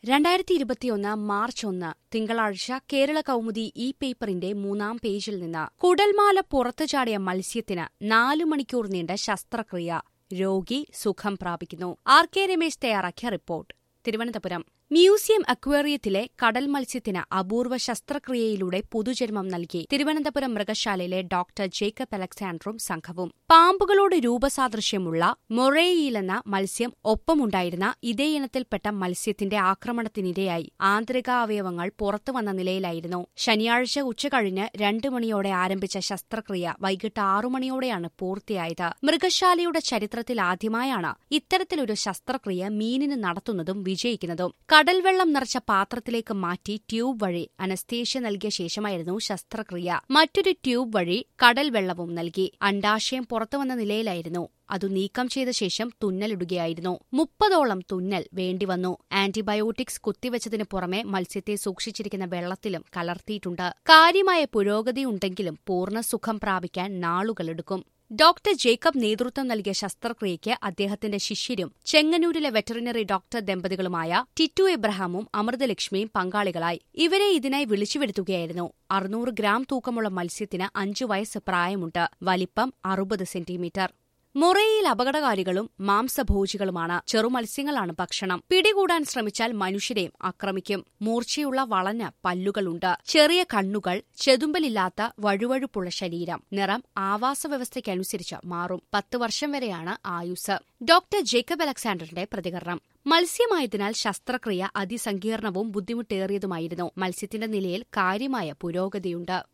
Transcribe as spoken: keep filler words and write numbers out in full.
രണ്ടായിരത്തി ഇരുപത്തിയൊന്ന് മാർച്ച് ഒന്ന് തിങ്കളാഴ്ച കേരള കൗമുദി ഇ പേപ്പറിന്റെ മൂന്നാം പേജിൽ നിന്ന് കുടൽമാല പുറത്തു ചാടിയ മത്സ്യത്തിന് നാലു മണിക്കൂർ നീണ്ട ശസ്ത്രക്രിയ. രോഗി സുഖം പ്രാപിക്കുന്നു. ആർ കെ രമേശ് തയ്യാറാക്കിയ റിപ്പോർട്ട്. തിരുവനന്തപുരം മ്യൂസിയം അക്വേറിയത്തിലെ കടൽ മത്സ്യത്തിന് അപൂർവ ശസ്ത്രക്രിയയിലൂടെ പുതുജന്മം നൽകി തിരുവനന്തപുരം മൃഗശാലയിലെ ഡോക്ടർ ജേക്കബ് അലക്സാണ്ടറും സംഘവും. പാമ്പുകളോട് രൂപസാദൃശ്യമുള്ള മൊറേയിലെന്ന മത്സ്യം ഒപ്പമുണ്ടായിരുന്ന ഇതേ ഇനത്തിൽപ്പെട്ട മത്സ്യത്തിന്റെ ആക്രമണത്തിനിരയായി ആന്തരികാവയവങ്ങൾ പുറത്തുവന്ന നിലയിലായിരുന്നു. ശനിയാഴ്ച ഉച്ചകഴിഞ്ഞ് രണ്ടു മണിയോടെ ആരംഭിച്ച ശസ്ത്രക്രിയ വൈകിട്ട് ആറു മണിയോടെയാണ് പൂർത്തിയായത്. മൃഗശാലയുടെ ചരിത്രത്തിലാദ്യമായാണ് ഇത്തരത്തിലൊരു ശസ്ത്രക്രിയ മീനിന് നടത്തുന്നതും വിജയിക്കുന്നതും. കടൽവെള്ളം നിറച്ച പാത്രത്തിലേക്ക് മാറ്റി ട്യൂബ് വഴി അനസ്തേഷ്യ നൽകിയ ശേഷമായിരുന്നു ശസ്ത്രക്രിയ. മറ്റൊരു ട്യൂബ് വഴി കടൽ വെള്ളവും നൽകി. അണ്ഡാശയം പുറത്തുവന്ന നിലയിലായിരുന്നു. അതു നീക്കം ചെയ്ത ശേഷം തുന്നലിടുകയായിരുന്നു. മുപ്പതോളം തുന്നൽ വേണ്ടിവന്നു. ആന്റിബയോട്ടിക്സ് കുത്തിവച്ചതിനു പുറമെ മത്സ്യത്തെ സൂക്ഷിച്ചിരിക്കുന്ന വെള്ളത്തിലും കലർത്തിയിട്ടുണ്ട്. കാര്യമായ പുരോഗതിയുണ്ടെങ്കിലും പൂർണ്ണസുഖം പ്രാപിക്കാൻ നാളുകളെടുക്കും. ഡോക്ടർ ജേക്കബ് നേതൃത്വം നൽകിയ ശസ്ത്രക്രിയയ്ക്ക് അദ്ദേഹത്തിന്റെ ശിഷ്യരും ചെങ്ങന്നൂരിലെ വെറ്ററിനറി ഡോക്ടർ ദമ്പതികളുമായ ടിറ്റു എബ്രഹാമും അമൃതലക്ഷ്മിയും പങ്കാളികളായി. ഇവരെ ഇതിനായി വിളിച്ചുവരുത്തുകയായിരുന്നു. അറുന്നൂറ് ഗ്രാം തൂക്കമുള്ള മത്സ്യത്തിന് അഞ്ചു വയസ്സ് പ്രായമുണ്ട്. വലിപ്പം അറുപത് സെന്റിമീറ്റർ. മൊറേയിൽ അപകടകാരികളും മാംസഭോജികളുമാണ്. ചെറുമത്സ്യങ്ങളാണ് ഭക്ഷണം. പിടികൂടാൻ ശ്രമിച്ചാൽ മനുഷ്യരെയും ആക്രമിക്കും. മൂർച്ചയുള്ള വളഞ്ഞ പല്ലുകളുണ്ട്. ചെറിയ കണ്ണുകൾ, ചെതുമ്പലില്ലാത്ത വഴുവഴുപ്പുള്ള ശരീരം. നിറം ആവാസവ്യവസ്ഥയ്ക്കനുസരിച്ച് മാറും. പത്ത് വർഷം വരെയാണ് ആയുസ്. ഡോക്ടർ ജേക്കബ് അലക്സാണ്ടറിന്റെ പ്രതികരണം. മത്സ്യമായതിനാൽ ശസ്ത്രക്രിയ അതിസങ്കീർണവും ബുദ്ധിമുട്ടേറിയതുമായിരുന്നു. മത്സ്യത്തിന്റെ നിലയിൽ കാര്യമായ പുരോഗതിയുണ്ട്.